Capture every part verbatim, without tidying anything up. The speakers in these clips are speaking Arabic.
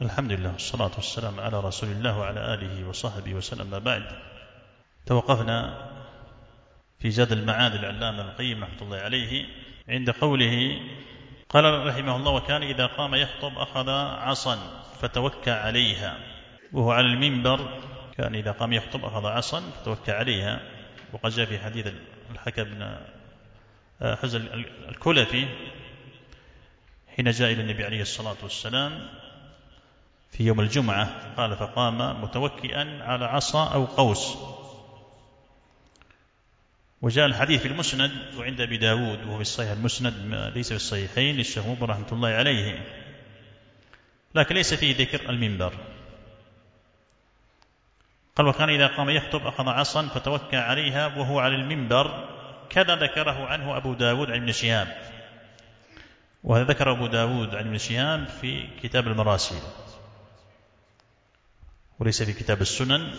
الحمد لله والصلاة والسلام على رسول الله وعلى آله وصحبه وسلم. ما بعد، توقفنا في زاد المعاد العلامة ابن القيم رحمة الله عليه عند قوله قال رحمه الله: وكان إذا قام يخطب أخذ عصا فتوكى عليها وهو على المنبر. كان إذا قام يخطب أخذ عصا فتوكى عليها، وقد جاء في حديث الحكم بن حزن الكلفي حين جاء إلى النبي عليه الصلاة والسلام في يوم الجمعة قال: فقام متوكئا على عصا أو قوس. وجاء الحديث في المسند وعند أبي داود، وهو في الصحيح المسند ليس في الصحيحين للشيخ مقبل رحمة الله عليه، لكن ليس فيه ذكر المنبر. قال: وكان إذا قام يخطب أخذ عصا فتوكى عليها وهو على المنبر، كذا ذكره عنه أبو داود عن ابن شهاب، وهذا ذكر أبو داود عن ابن شهاب في كتاب المراسيل وليس في كتاب السنن.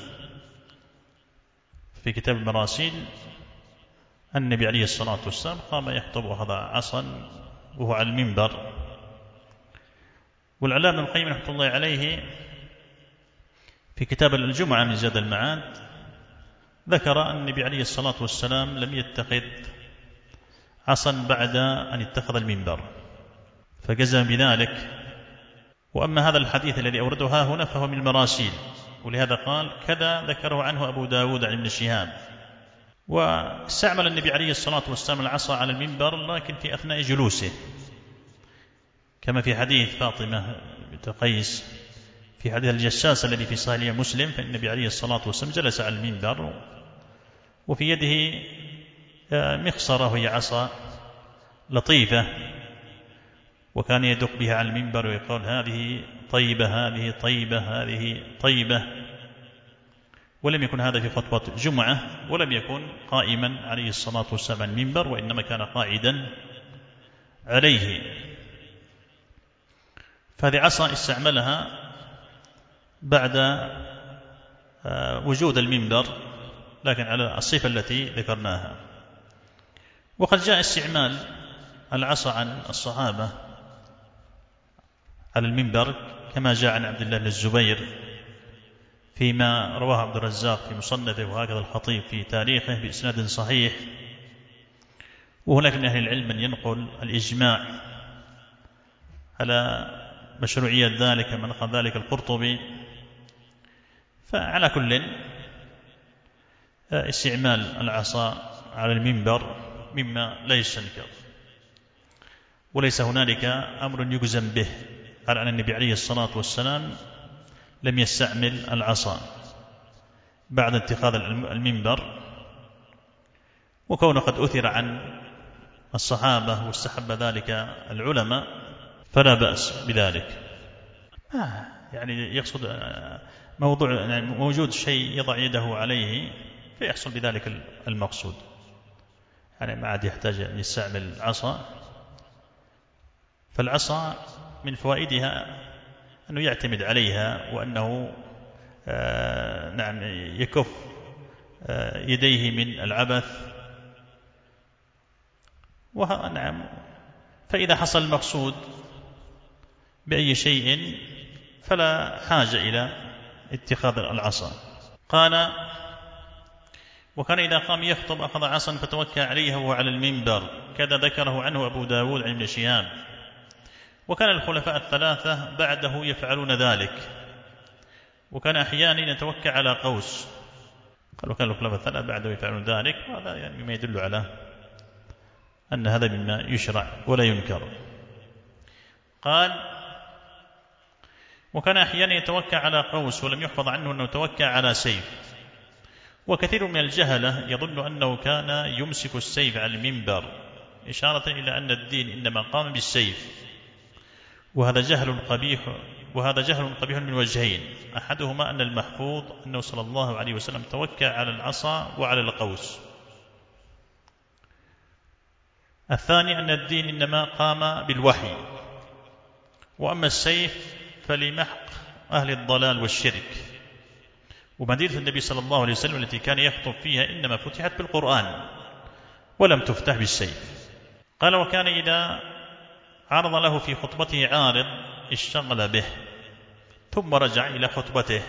في كتاب المراسيل النبي عليه الصلاة والسلام قام يخطب وأخذ عصا وهو على المنبر. والعلامة ابن القيم رحمة الله عليه في كتاب الجمعة من زاد المعاد ذكر أن النبي عليه الصلاة والسلام لم يتخذ عصا بعد أن اتخذ المنبر، فجزم بذلك. وأما هذا الحديث الذي أورده ها هنا فهو من المراسيل، ولهذا قال: كذا ذكره عنه أبو داود عن ابن شهاب. واستعمل النبي عليه الصلاة والسلام العصا على المنبر لكن في أثناء جلوسه، كما في حديث فاطمة بنت قيس في حديث الجساس الذي في صحيح مسلم، فإن النبي عليه الصلاة والسلام جلس على المنبر وفي يده مخصرة وهي عصا لطيفة، وكان يدق بها على المنبر ويقول: هذه طيبة هذه طيبة هذه طيبة. ولم يكن هذا في خطبة جمعة، ولم يكن قائما عليه الصلاة والسلام على المنبر، وإنما كان قاعدا عليه. فهذه عصا استعملها بعد وجود المنبر، لكن على الصفة التي ذكرناها. وقد جاء استعمال العصا عن الصحابة على المنبر كما جاء عن عبد الله بن الزبير فيما رواه عبد الرزاق في مصنفه، وهكذا الخطيب في تاريخه بإسناد صحيح. وهناك من أهل العلم من ينقل الإجماع على مشروعية ذلك، من نقل ذلك القرطبي. فعلى كل استعمال العصا على المنبر مما لا يستنكر، وليس هنالك أمر يجزم به على أن النبي عليه الصلاة والسلام لم يستعمل العصا بعد اتخاذ المنبر. وكونه قد أثر عن الصحابة واستحب ذلك العلماء فلا بأس بذلك. آه يعني يقصد موضوع يعني موجود شيء يضع يده عليه فيحصل بذلك المقصود، يعني ما عاد يحتاج أن يستعمل العصا. فالعصا من فوائدها أنه يعتمد عليها، وأنه آه نعم يكف آه يديه من العبث. نعم، فإذا حصل المقصود بأي شيء فلا حاجة إلى اتخاذ العصا. قال: وكان إذا قام يخطب أخذ عصا فتوكى عليها وهو على المنبر، كذا ذكره عنه أبو داود عن ابن شهاب. وكان الخلفاء الثلاثة بعده يفعلون ذلك، وكان أحيانا يتوكى على قوس. قال: وكان الخلفاء الثلاثة بعده يفعلون ذلك، وهذا يعني ما يدل على أن هذا مما يشرع ولا ينكر. قال: وكان أحيانا يتوكى على قوس، ولم يحفظ عنه أنه توكى على سيف. وكثير من الجهلة يظن أنه كان يمسك السيف على المنبر، إشارة إلى أن الدين إنما قام بالسيف، وهذا جهل قبيح وهذا جهل قبيح من وجهين: أحدهما أن المحفوظ أنه صلى الله عليه وسلم توكى على العصا وعلى القوس. الثاني أن الدين إنما قام بالوحي، وأما السيف فلمحق أهل الضلال والشرك. ومدينة النبي صلى الله عليه وسلم التي كان يخطب فيها إنما فتحت بالقرآن ولم تفتح بالسيف. قال: وكان إذا عرض له في خطبته عارض اشتغل به، ثم رجع إلى خطبته.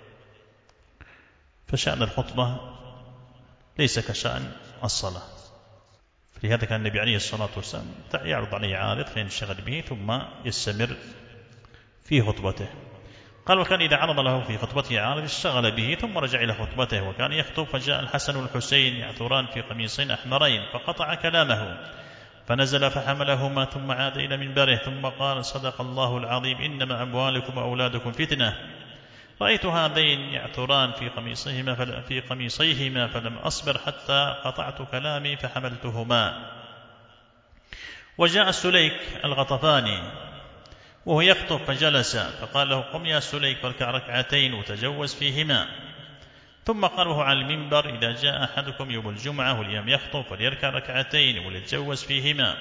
فشأن الخطبة ليس كشأن الصلاة، فلهذا كان النبي عليه الصلاة والسلام يعرض عليه عارض فينشغل به ثم يستمر في خطبته. قال: وكان إذا عرض له في خطبته عارض اشتغل به ثم رجع إلى خطبته. وكان يخطب فجاء الحسن والحسين يعثران في قميصين أحمرين فقطع كلامه فنزل فحملهما ثم عاد إلى منبره ثم قال: صدق الله العظيم، إنما أموالكم وأولادكم فتنة. رأيت هذين يعثران في قميصيهما فل... في قميصيهما فلم أصبر حتى قطعت كلامي فحملتهما. وجاء سليك الغطفاني وهو يخطب فجلس فقال له: قم يا سليك فاركع ركعتين وتجوز فيهما. ثم قال وهو على المنبر: إذا جاء أحدكم يوم الجمعة واليوم يخطب فليركع ركعتين وليتجوز فيهما.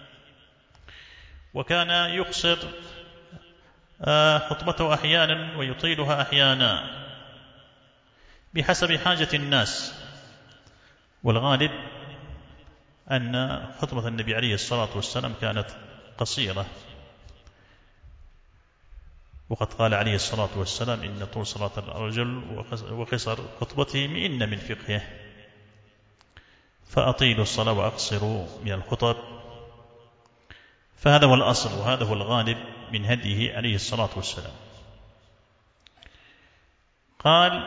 وكان يقصر خطبته أحيانا ويطيلها أحيانا بحسب حاجة الناس، والغالب أن خطبة النبي عليه الصلاة والسلام كانت قصيرة. وقد قال عليه الصلاة والسلام: إن طول صلاة الرجل وقصر خطبته مئن من فقهه، فأطيلوا الصلاة وأقصروا من الخطب. فهذا هو الأصل وهذا هو الغالب من هديه عليه الصلاة والسلام. قال: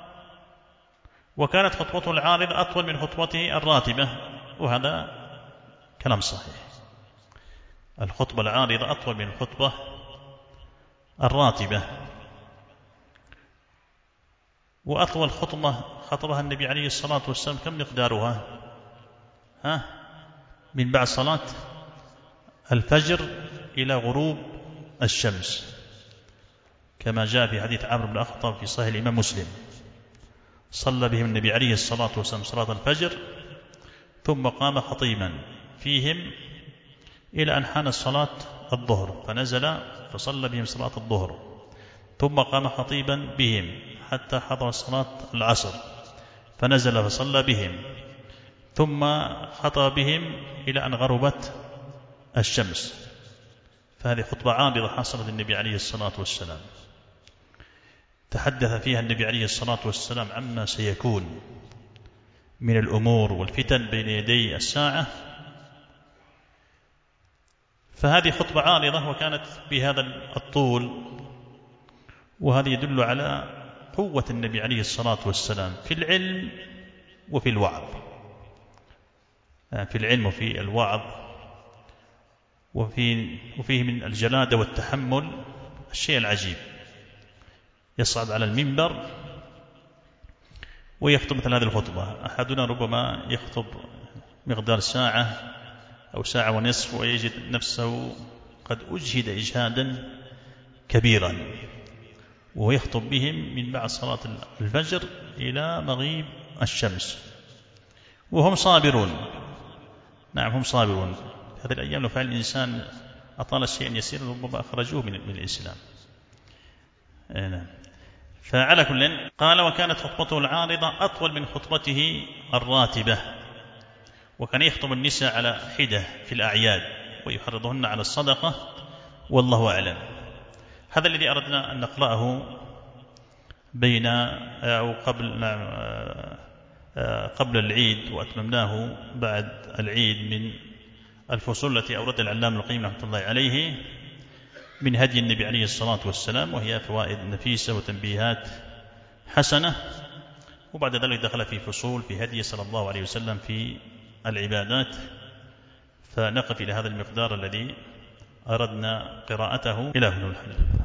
وكانت خطبته العارض أطول من خطبته الراتبة، وهذا كلام صحيح. الخطبة العارضة أطول من الخطبة الراتبة. وأطول خطبة خطبها النبي عليه الصلاة والسلام كم مقدارها؟ ها؟ من بعد صلاة الفجر إلى غروب الشمس، كما جاء في حديث عمرو بن الخطاب في صحيح الإمام مسلم: صلى بهم النبي عليه الصلاة والسلام صلاة الفجر ثم قام خطيبا فيهم إلى أن حان صلاة الظهر فنزل فصلى بهم صلاة الظهر ثم قام خطيبا بهم حتى حضر صلاة العصر فنزل فصلى بهم ثم خطب بهم إلى أن غربت الشمس. فهذه خطبة عابرة حصلت النبي عليه الصلاة والسلام، تحدث فيها النبي عليه الصلاة والسلام عما سيكون من الأمور والفتن بين يدي الساعة. فهذه خطبة عارضة وكانت بهذا الطول، وهذا يدل على قوة النبي عليه الصلاة والسلام في العلم وفي الوعظ، في العلم وفي الوعظ، وفي وفيه من الجلادة والتحمل الشيء العجيب. يصعد على المنبر ويخطب مثل هذه الخطبة. أحدنا ربما يخطب مقدار ساعة أو ساعة ونصف ويجد نفسه قد أجهد إجهادا كبيرا، وهو يخطب بهم من بعد صلاة الفجر إلى مغيب الشمس وهم صابرون. نعم هم صابرون. هذه الأيام لو فعل الإنسان أطال شيئا يسيرا ربما أخرجوه من الإسلام. نعم. فعلى كل قال: وكانت خطبته العارضة أطول من خطبته الراتبة. وكان يخطب النساء على حدة في الأعياد ويحرضهن على الصدقة، والله أعلم. هذا الذي أردنا أن نقرأه بين أو قبل قبل العيد، وأتممناه بعد العيد من الفصول التي أورد العلامة القيم رحمة الله عليه من هدي النبي عليه الصلاة والسلام، وهي فوائد نفيسة وتنبيهات حسنة. وبعد ذلك دخل في فصول في هدي صلى الله عليه وسلم في العبادات، فنقف إلى هذا المقدار الذي أردنا قراءته. إلى هنا الحمد.